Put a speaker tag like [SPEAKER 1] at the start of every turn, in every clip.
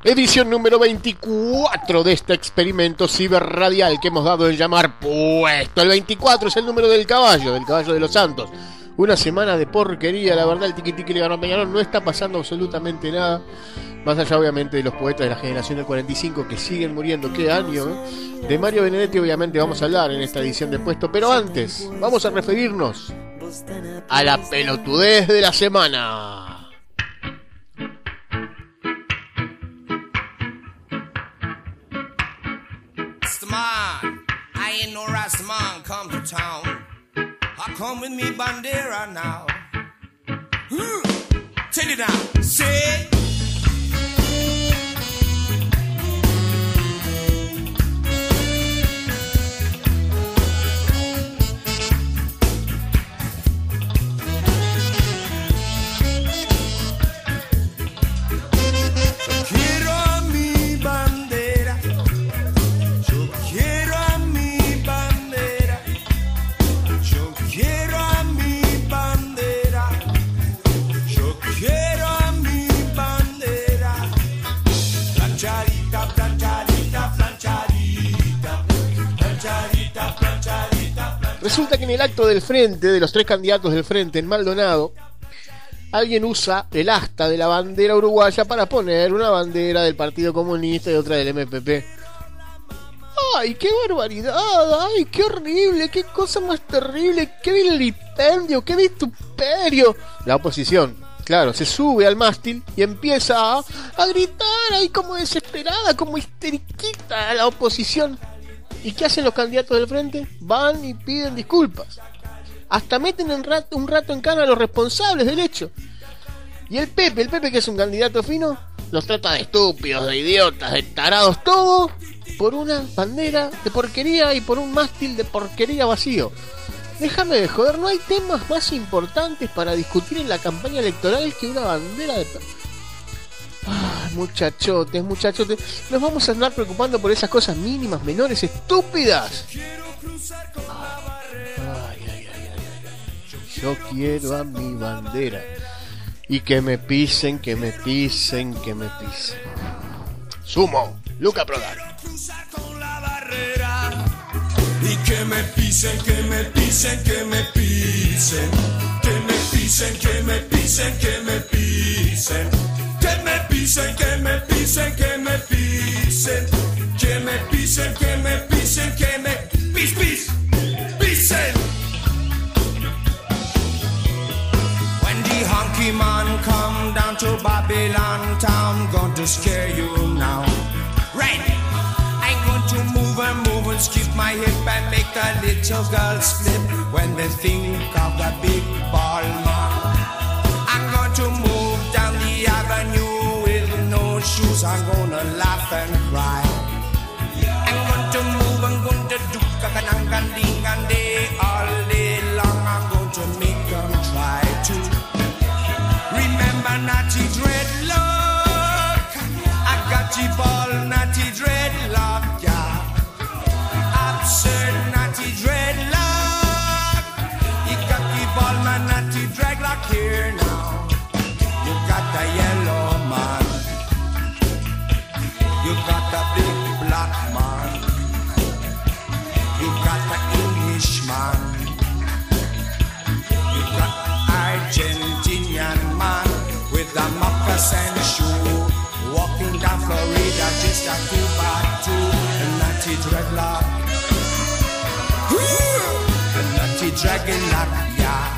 [SPEAKER 1] Edición número 24 de este experimento ciberradial que hemos dado en llamar Puesto. El 24 es el número del caballo de los Santos. Una semana de porquería, la verdad. El tiqui-tiqui Peñarol no está pasando absolutamente nada. Más allá, obviamente, de los poetas de la generación del 45 que siguen muriendo. ¿Qué año? De Mario Benedetti, obviamente, vamos a hablar en esta edición de Puesto. Pero antes, vamos a referirnos a la pelotudez de la semana.
[SPEAKER 2] Man, I ain't no Rastaman come to town. I come with me bandera now. Tell you now, say.
[SPEAKER 1] Resulta que en el acto del frente, de los tres candidatos del frente en Maldonado, alguien usa el asta de la bandera uruguaya para poner una bandera del Partido Comunista y otra del MPP. ¡Ay, qué barbaridad! ¡Ay, qué horrible! ¡Qué cosa más terrible! ¡Qué vilipendio! ¡Qué vituperio! La oposición, claro, se sube al mástil y empieza a gritar ahí como desesperada, como histeriquita a la oposición. ¿Y qué hacen los candidatos del frente? Van y piden disculpas. Hasta meten un rato en cana a los responsables del hecho. Y el Pepe, que es un candidato fino, los trata de estúpidos, de idiotas, de tarados, todo por una bandera de porquería y por un mástil de porquería vacío. Déjame de joder, no hay temas más importantes para discutir en la campaña electoral que una bandera de... Muchachotes, nos vamos a andar preocupando por esas cosas mínimas, menores, estúpidas. Ay. Yo quiero a mi bandera. Y que me pisen. Sumo, Luca Prodan.
[SPEAKER 3] Y que me pisen. Que me pisen. Que me pisen. Que me pisen. Que me pisen. Que me pisen. Que me pisen, que me pisen, que me pisen, que me pisen, que me pisen, que me pisen.
[SPEAKER 2] When the honky man come down to Babylon town, going to scare you now. Right, I'm going to move and skip my hip and make a little girl slip when they think of the big ball man. I'm going to move down the avenue with no shoes. I'm gonna laugh and cry. I'm going to move, I'm going to do kakanangan and day all day long. I'm going to make them try to remember Natty Dreadlock. I got the ball, Natty Dreadlock, yeah. Absurd Natty Dreadlock. You got the ball, man, Natty Dreadlock here now. You got the yellow man. You got the big black man. You got the English man. You got the Argentinian man with the moccasin shoe, walking down Florida just a 2x2. And Natty Dreadlock, and Natty Dreadlock, yeah.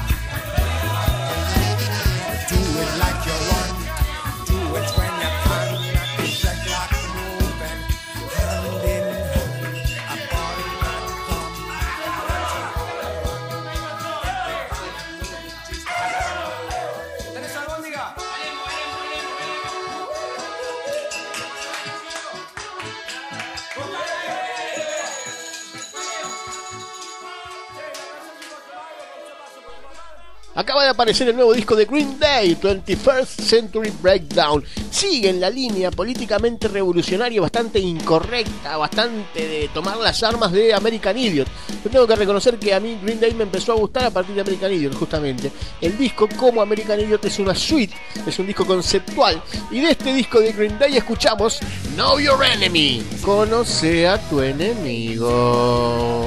[SPEAKER 2] Do it like you want, do it when you can. Natty Dreadlock moving, hand in hand, a ball man come. ¿Tenés albóndiga?
[SPEAKER 1] Acaba de aparecer el nuevo disco de Green Day, 21st Century Breakdown. Sigue en la línea políticamente revolucionaria, bastante incorrecta, bastante de tomar las armas de American Idiot. Yo tengo que reconocer que a mí Green Day me empezó a gustar a partir de American Idiot, justamente. El disco, como American Idiot, es una suite, es un disco conceptual. Y de este disco de Green Day escuchamos Know Your Enemy. Conoce a tu enemigo.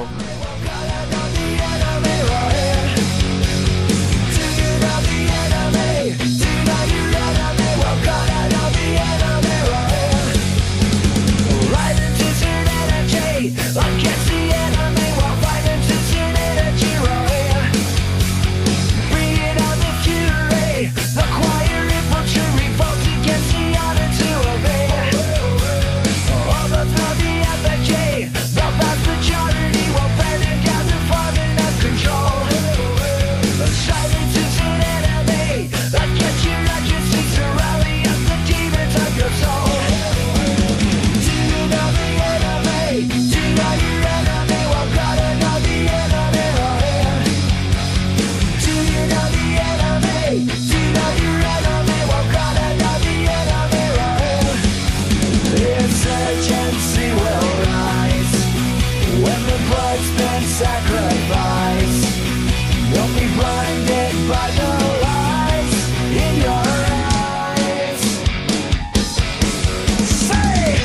[SPEAKER 4] Against the enemy while fighting to sin energy, right? Bring it on the fury, acquire infantry, revolt against the honor to obey. Overthrow the effigy, the vast majority will burn and gather farming of control. Silence is an enemy, against your urgency to rally up the demons of your soul. Do you know the enemy? Do you know your enemy? Well, gotta know the enemy, right? Do you know the enemy? Do you know your enemy? Well, gotta know the enemy, right? Insurgency will rise when the blood's been sacrificed. Don't be blinded by the lies in your eyes. Say!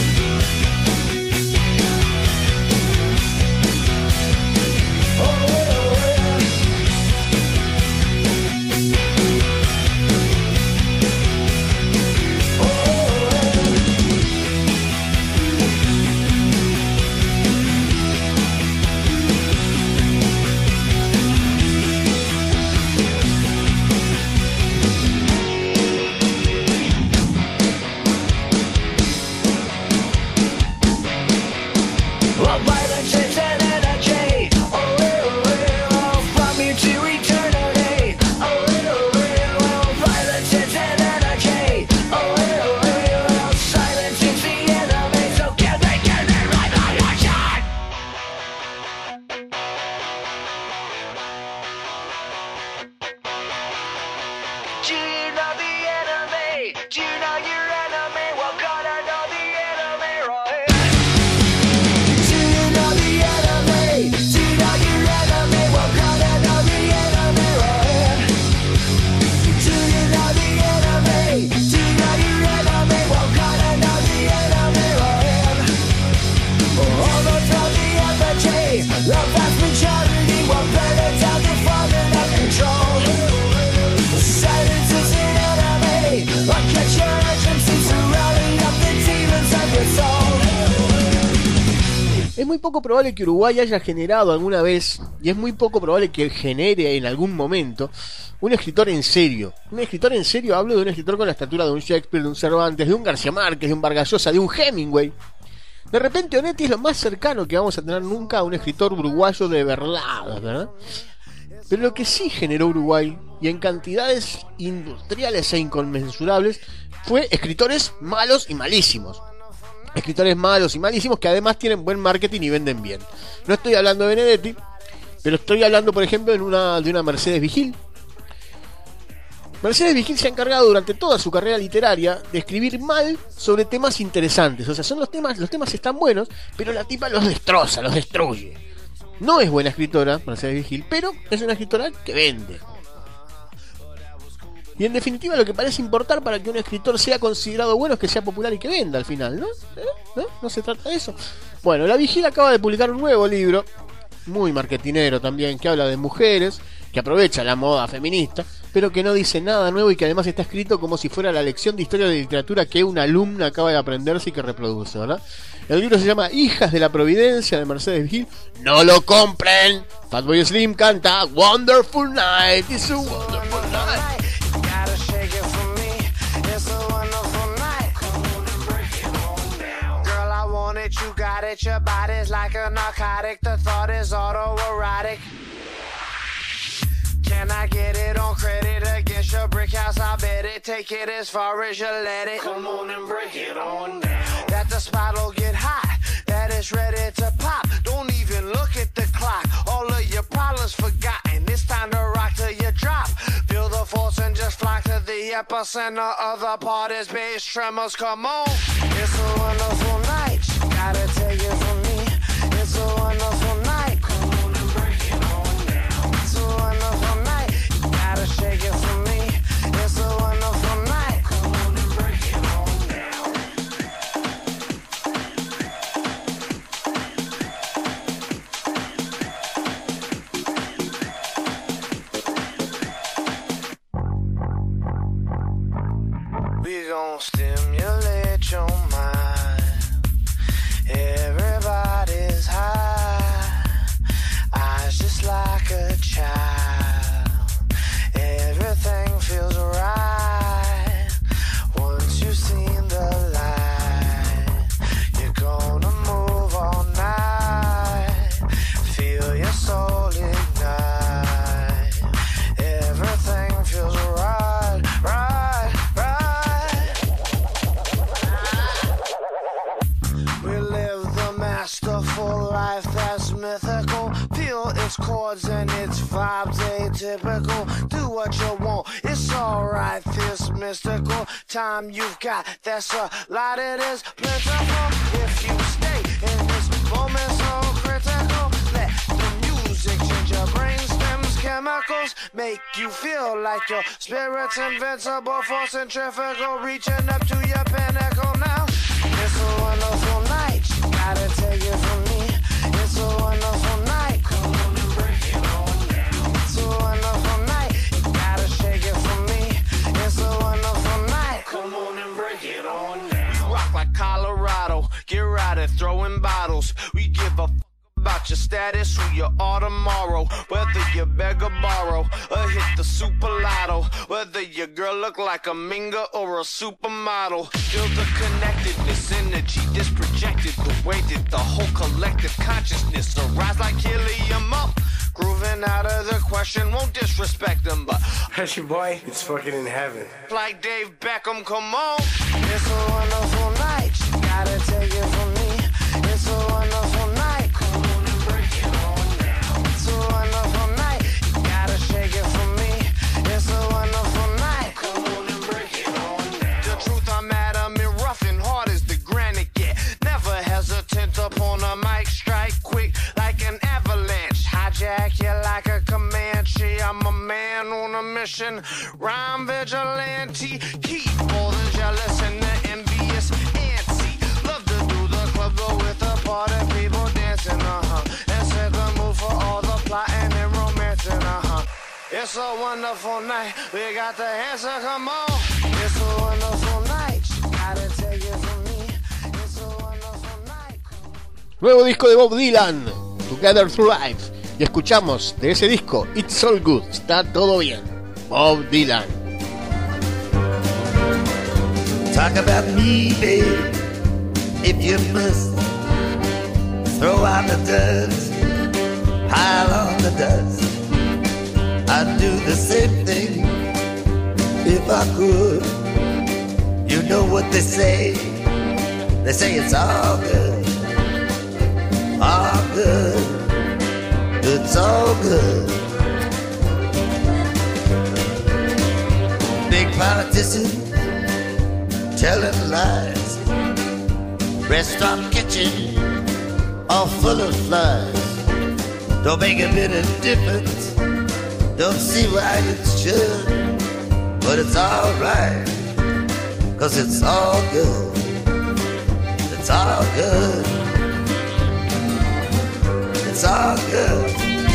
[SPEAKER 4] Well, violence is an energy. From here to eternity. Violence is an energy. Silence is the enemy. So give me revolution. Do you know the enemy? Do you know your enemy? Well, gotta know the enemy, right? Do you know the enemy? Do you know your enemy? Well, gotta know the enemy, right? Do you know the enemy? Do you know your enemy? Well, gotta know the enemy, right? Overthrow the effigy, the vast majority will burn it down to falling out of control. Silence is an enemy, against your urgency to rally up the demons of your soul.
[SPEAKER 1] Es muy poco probable que Uruguay haya generado alguna vez, y es muy poco probable que genere en algún momento, un escritor en serio. Un escritor en serio, hablo de un escritor con la estatura de un Shakespeare, de un Cervantes, de un García Márquez, de un Vargas Llosa, de un Hemingway. De repente Onetti es lo más cercano que vamos a tener nunca a un escritor uruguayo de verdad, ¿verdad? Pero lo que sí generó Uruguay, y en cantidades industriales e inconmensurables, fue escritores malos y malísimos. Escritores malos y malísimos que además tienen buen marketing y venden bien. No estoy hablando de Benedetti, pero estoy hablando, por ejemplo, de una Mercedes Vigil. Mercedes Vigil se ha encargado durante toda su carrera literaria de escribir mal sobre temas interesantes. O sea, los temas están buenos, pero la tipa los destroza, los destruye. No es buena escritora, Mercedes Vigil, pero es una escritora que vende. Y en definitiva lo que parece importar para que un escritor sea considerado bueno es que sea popular y que venda al final, ¿no? ¿No se trata de eso? Bueno, La Vigil acaba de publicar un nuevo libro, muy marketinero también, que habla de mujeres, que aprovecha la moda feminista, pero que no dice nada nuevo y que además está escrito como si fuera la lección de historia de literatura que una alumna acaba de aprenderse y que reproduce, ¿verdad? El libro se llama Hijas de la Providencia, de Mercedes Vigil. ¡No lo compren! Fatboy Slim canta Wonderful Night, it's a wonderful night.
[SPEAKER 4] You got it, your body's like a narcotic. The thought is autoerotic. Can I get it on credit against your brick house? I bet it. Take it as far as you let it. Come on and break it on down. That the spot'll get hot. That it's ready to pop. Don't even look at the clock. All of your problems forgotten. It's
[SPEAKER 5] time to rock till you drop. Feel the force and just fly to the epicenter of the party's bass tremors. Come on, it's a wonderful night. Gotta take it from me. It's a wonderful night. Come on and break it on down. It's a wonderful night. Gotta shake it from me. It's a wonderful night. Come on and break it on down. We gon' stimulate your mind. Everybody's high, eyes just like a child. Everything feels right once you've seen the light. You're gonna move all night, feel your soul ignite. Everything feels right, right, right. We live the masterful life that's mythical. Feel its chords and its vibes atypical. Do what you want, it's alright, this mystical time you've got. That's a lot, it is plentiful. If you stay in this moment so critical, let the music change your brain stems, chemicals, make you feel like your spirit's invincible, force centrifugal, reaching up to your pinnacle now. It's a wonderful night, gotta take it from me. It's a wonderful night, come on and break it on down. It's a wonderful night, gotta shake it from me. It's a wonderful night, come on and break it on down. We rock like Colorado, get right at throwing bottles. We give a about your status, who you are tomorrow. Whether you beg or borrow, or hit the super lotto. Whether your girl look like a minga or a supermodel. Feel the connectedness, energy that's projected. The way that the whole collective consciousness arise like helium up. Grooving out of the question, won't disrespect them, but
[SPEAKER 6] That's your boy. It's fucking in heaven.
[SPEAKER 5] like Dave Beckham, come on. It's a wonderful night, gotta take it from me. It's a wonderful night, come on and break it on down. It's a wonderful night, gotta shake it from me. It's a wonderful night, come on and break it on down. The truth, I'm adamant, rough and hard as the granite get. Never hesitant upon a mic, strike quick like an avalanche. Hijack you like a Comanche. I'm a man on a mission, rhyme vigilante. Keep all the jealous and the envious antsy. Love to do the club though with the party people dancing, and set the mood for all the plotting and romancing, It's a wonderful night, we got the answer, come on. It's a wonderful night, gotta take it from me. It's a wonderful night.
[SPEAKER 1] Nuevo disco de Bob Dylan, Together Through Life. Y escuchamos de ese disco It's All Good, está todo bien. Bob Dylan.
[SPEAKER 7] Talk about me, babe, if you must. Throw out the dust, pile on the dust. I'd do the same thing if I could. You know what they say it's all good, all good, it's all good. Big politician telling lies, restaurant kitchen all full of flies. Don't make a bit of difference, don't see why it should, but it's alright, 'cause it's all good, it's all good, it's all good.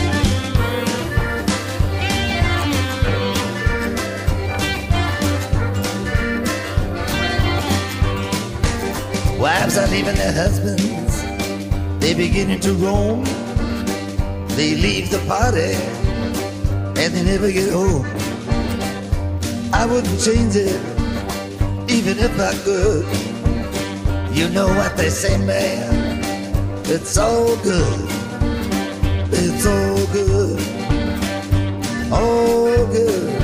[SPEAKER 7] Wives are leaving their husbands, they beginning to roam. They leave the party and they never get home. I wouldn't change it, even if I could. You know what they say, man, it's all good, it's all good, all good.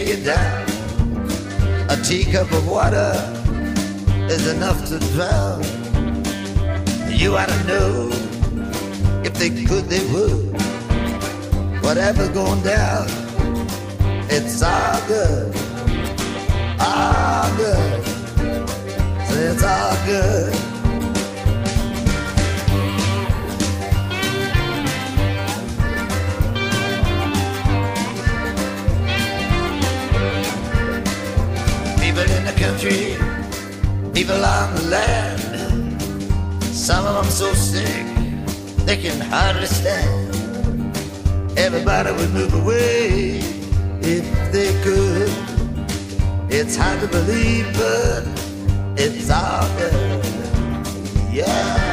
[SPEAKER 7] you down. A teacup of water is enough to drown. You ought to know, if they could, they would. Whatever's going down, it's all good. All good. Say it's all good. People in the country, people on the land, some of them so sick they can hardly stand. Everybody would move away if they could. It's hard to believe, but it's all good. Yeah.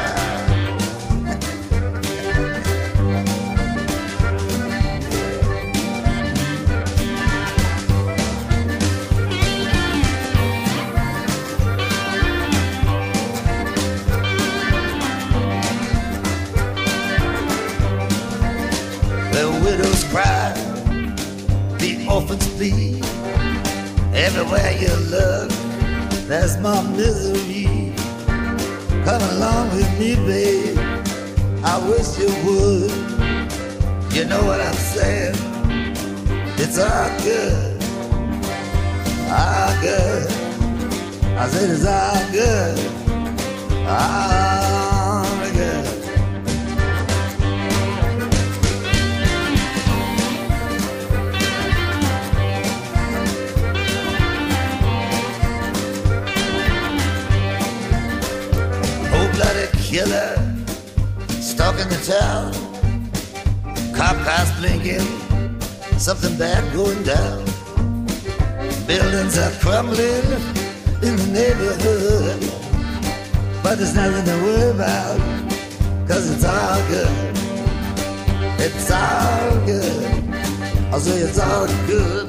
[SPEAKER 7] The widows cry, the orphans plead. Everywhere you look, there's more misery. Come along with me, babe. I wish you would. You know what I'm saying? It's all good. All good. I said it's all good. All good. Bloody killer stalking the town. Cop cars blinking, something bad going down. Buildings are crumbling in the neighborhood, but there's nothing to worry about, 'cause it's all good. It's all good. I'll say it's all good.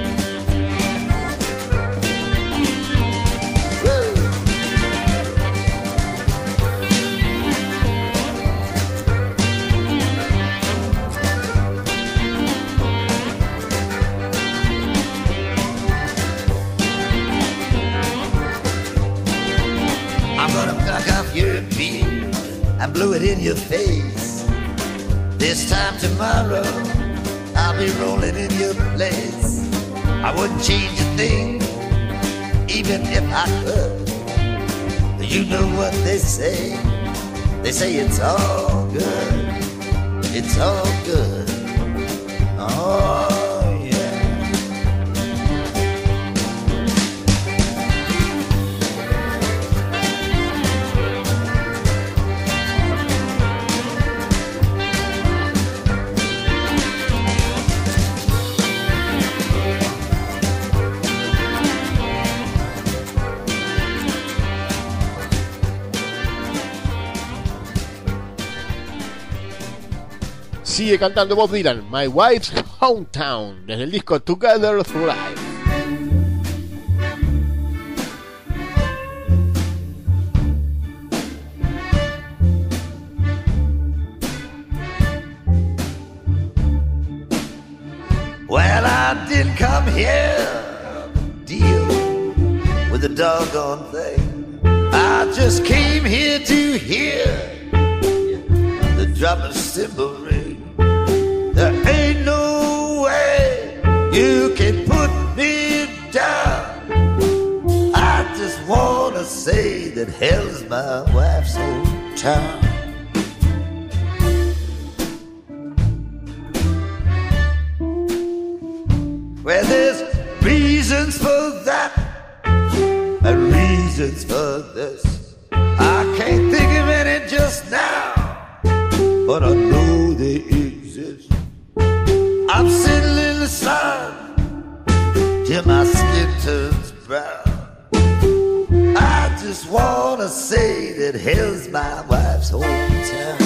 [SPEAKER 7] Your beard and blew it in your face. This time tomorrow I'll be rolling in your place. I wouldn't change a thing, even if I could. You know what they say? They say it's all good. It's all good. Oh
[SPEAKER 1] Sigue cantando Bob Dylan, My Wife's Hometown, desde el disco Together Through Life.
[SPEAKER 7] Well, I didn't come here deal with the doggone thing. I just came here to hear the drop of cymbal ring. There ain't no way you can put me down. I just wanna say that hell's my wife's hometown. Well, there's reasons for that and reasons for this. I can't think of any just now, but I know they exist. I'm sitting in the sun till my skin turns brown. I just wanna say that hell's my wife's hometown.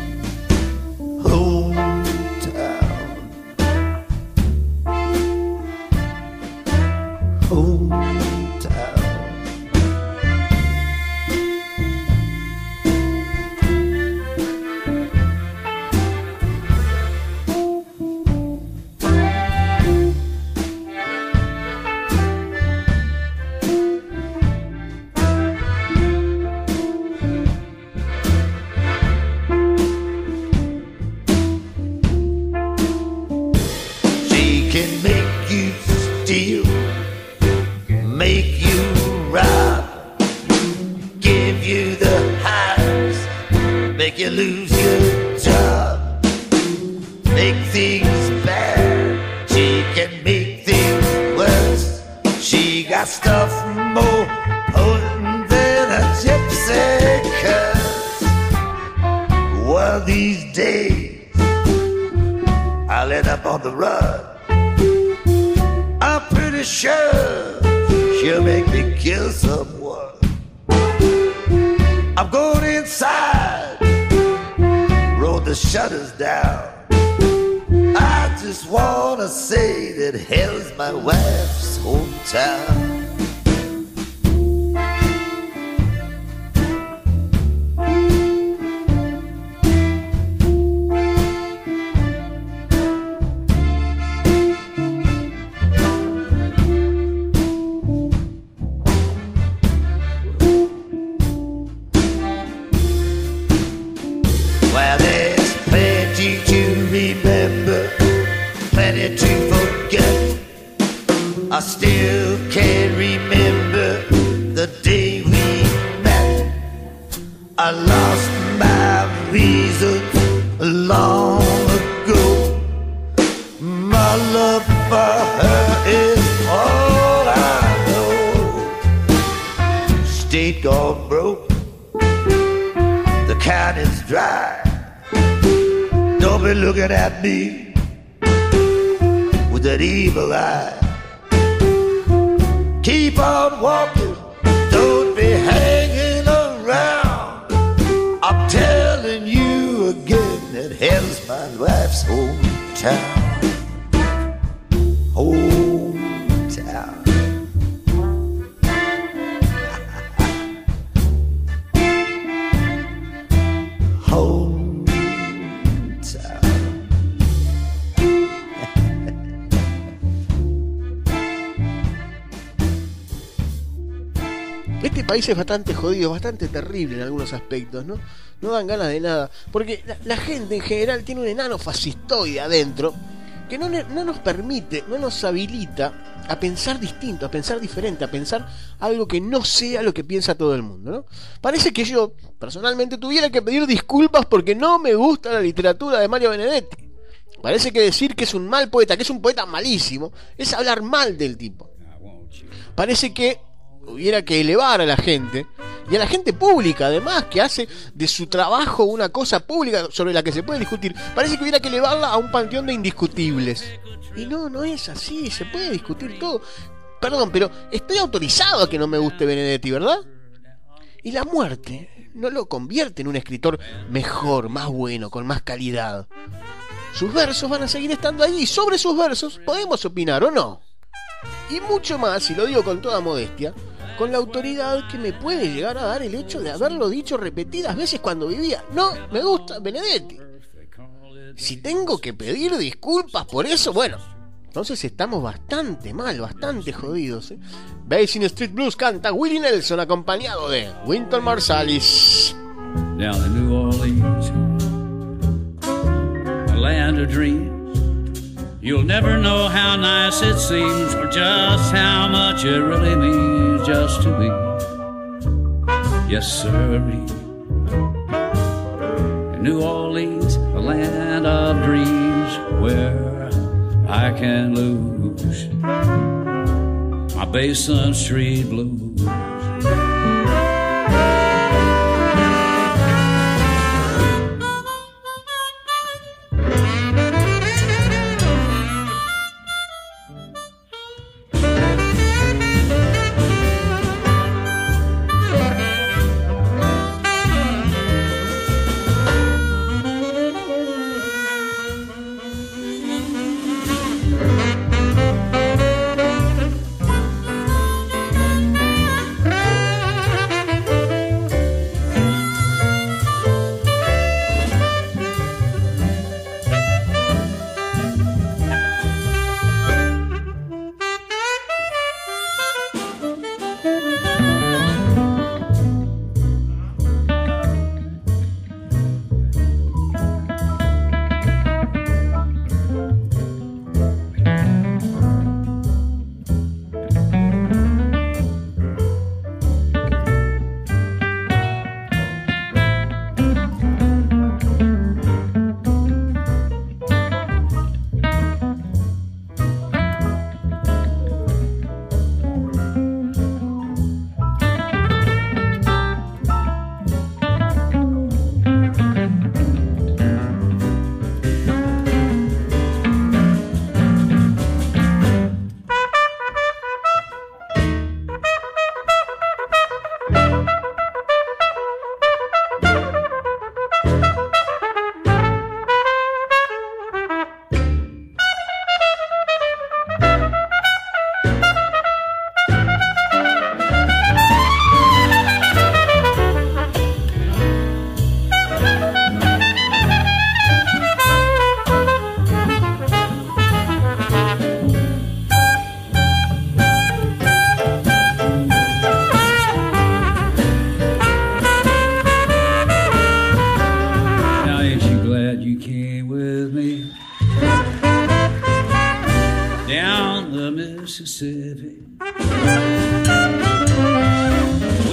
[SPEAKER 7] Hometown. Hometown. make you lose your job, make things bad. She can make things worse. She got stuff more potent than a gypsy curse. One of these days I'll end up on the run. I'm pretty sure she'll make me kill someone. I'm going inside, roll the shutters down. I just wanna say that hell's my wife's hometown. Well, there's plenty to remember, plenty to forget. I still can't remember the day we met. I lost my reason long ago. My love for her is all I know. State gone broke, the cannon's dry. Don't be looking at me with that evil eye. Keep on walking, don't be hanging around. I'm telling you again that hell's my wife's hometown. Hometown. Hometown.
[SPEAKER 1] Este país es bastante jodido, bastante terrible en algunos aspectos, ¿no? No dan ganas de nada. Porque la gente en general tiene un enano fascistoide adentro que no nos permite, no nos habilita a pensar distinto, a pensar diferente, a pensar algo que no sea lo que piensa todo el mundo, ¿no? Parece que yo, personalmente, tuviera que pedir disculpas porque no me gusta la literatura de Mario Benedetti. Parece que decir que es un mal poeta, que es un poeta malísimo, es hablar mal del tipo. Parece que hubiera que elevar a la gente, y a la gente pública además, que hace de su trabajo una cosa pública sobre la que se puede discutir. Parece que hubiera que elevarla a un panteón de indiscutibles. Y no es así, se puede discutir todo. Perdón, pero estoy autorizado a que no me guste Benedetti, ¿verdad? Y la muerte no lo convierte en un escritor mejor, más bueno, con más calidad. Sus versos van a seguir estando allí, y sobre sus versos podemos opinar, ¿o no? Y mucho más, y lo digo con toda modestia, con la autoridad que me puede llegar a dar el hecho de haberlo dicho repetidas veces cuando vivía. No me gusta Benedetti. Si tengo que pedir disculpas por eso, bueno, entonces estamos bastante mal, bastante jodidos, ¿eh? Basin Street Blues canta Willie Nelson acompañado de Wynton Marsalis.
[SPEAKER 8] Down in New Orleans, a land of dreams. You'll never know how nice it seems, or just how much it really means just to be. Yes, sir. In New Orleans, a land of dreams, where I can lose my Basin Street blues.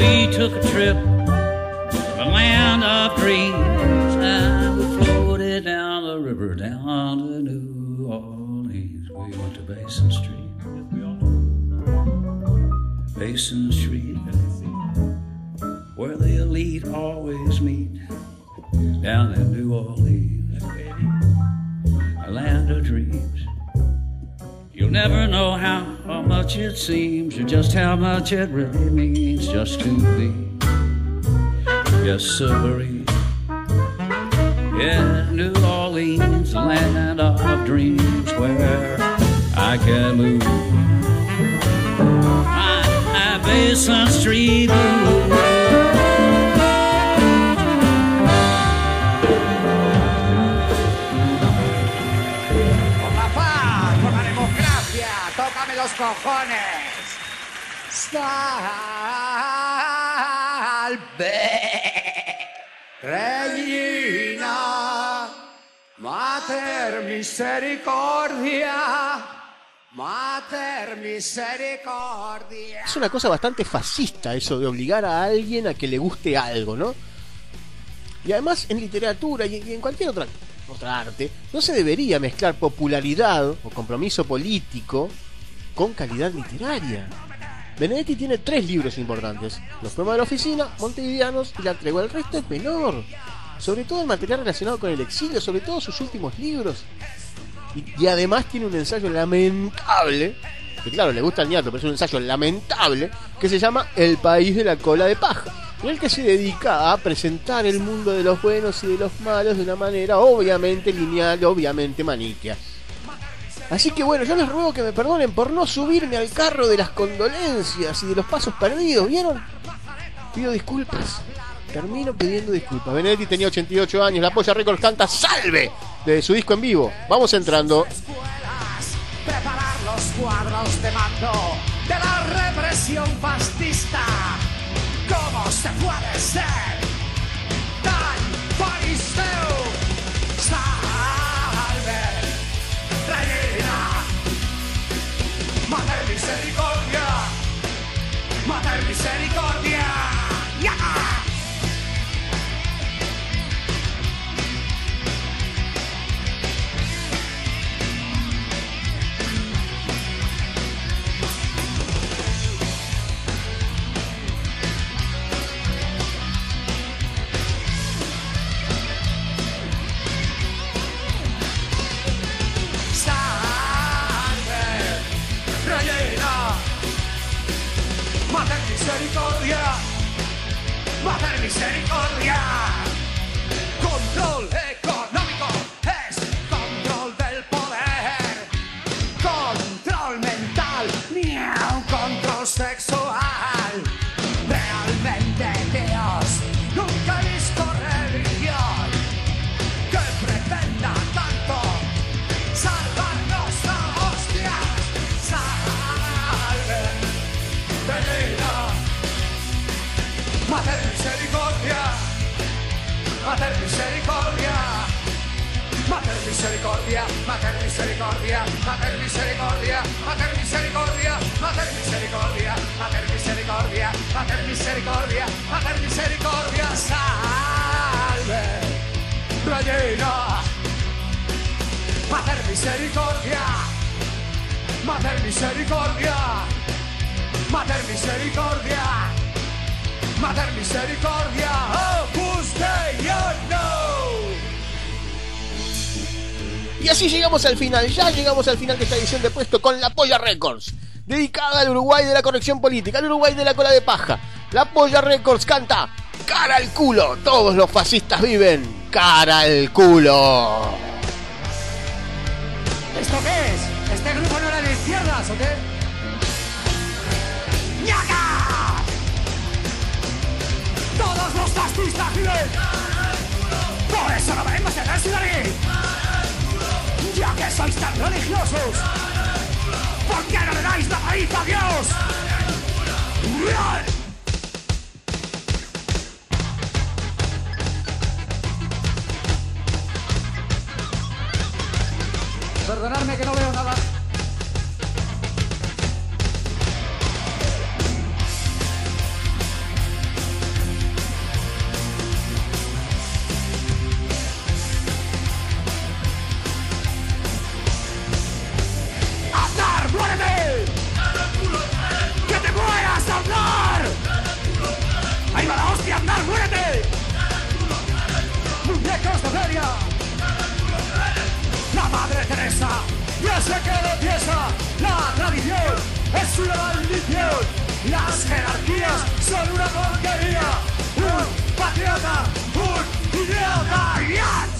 [SPEAKER 8] We took a trip to the land of dreams, and we floated down the river down to New Orleans. We went to Basin Street, Basin Street, where the elite always meet, down in New Orleans, a land of dreams. You'll never know how much it seems, or just how much it really means just to be. Yes, sirree. Yeah, New Orleans, the land of dreams, where I can move my Basin Street blues.
[SPEAKER 9] ¡Tócame los cojones! Salve, Regina, Mater Misericordia, Mater Misericordia.
[SPEAKER 1] Es una cosa bastante fascista eso de obligar a alguien a que le guste algo, ¿no? Y además en literatura y en cualquier otra arte no se debería mezclar popularidad o compromiso político con calidad literaria. Benedetti tiene 3 libros importantes: Los poemas de la oficina, Montevideanos y La tregua. El resto es menor, sobre todo el material relacionado con el exilio, sobre todo sus últimos libros. Y además tiene un ensayo lamentable, que claro, le gusta al ñato, pero es un ensayo lamentable, que se llama El país de la cola de paja, en el que se dedica a presentar el mundo de los buenos y de los malos de una manera obviamente lineal, obviamente maniquea. Así que bueno, yo les ruego que me perdonen por no subirme al carro de las condolencias y de los pasos perdidos, ¿vieron? Pido disculpas, termino pidiendo disculpas. Benedetti tenía 88 años, la Polla Records canta Salve de su disco en vivo. Vamos entrando.
[SPEAKER 9] Preparar los cuadros de mando de la represión fascista. ¿Cómo se puede ser tan fariseo? Salve, Reina, Mater Misericordia, Mater Misericordia. ¡Ya! Mater Misericordia, Mater Misericordia. Control económico es control del poder. Control mental, ni un control sexual. Realmente Dios nunca ha visto religión que pretenda tanto salvarnos a hostias. Salve, Reina, Mater Misericordia, Mater Misericordia, Mater Misericordia, Mater Misericordia, Mater Misericordia, Mater Misericordia, Mater Misericordia, Mater Misericordia, Mater Misericordia, Mater Misericordia. Salve, Reina, Mater Misericordia, Mater Misericordia, Mater Misericordia, Mater Misericordia. Opus Dei, no.
[SPEAKER 1] Y así llegamos al final, ya llegamos al final de esta edición de Puesto con La Polla Records, dedicada al Uruguay de la corrección política, al Uruguay de la cola de paja. La Polla Records canta Cara al culo, todos los fascistas viven cara al culo.
[SPEAKER 9] ¿Esto qué es? ¿Este grupo no era de izquierdas o qué? ¡Ñaca! ¡Todos los fascistas viven! ¡Por eso no venimos a hacer aquí! ¡Ya que sois tan religiosos! ¿Por qué no le dais la raíz a Dios? Perdonadme que no veo nada. sé que lo empieza. La tradición es una maldición. Las jerarquías son una porquería. Un patriota, un idiota. ¡Ya!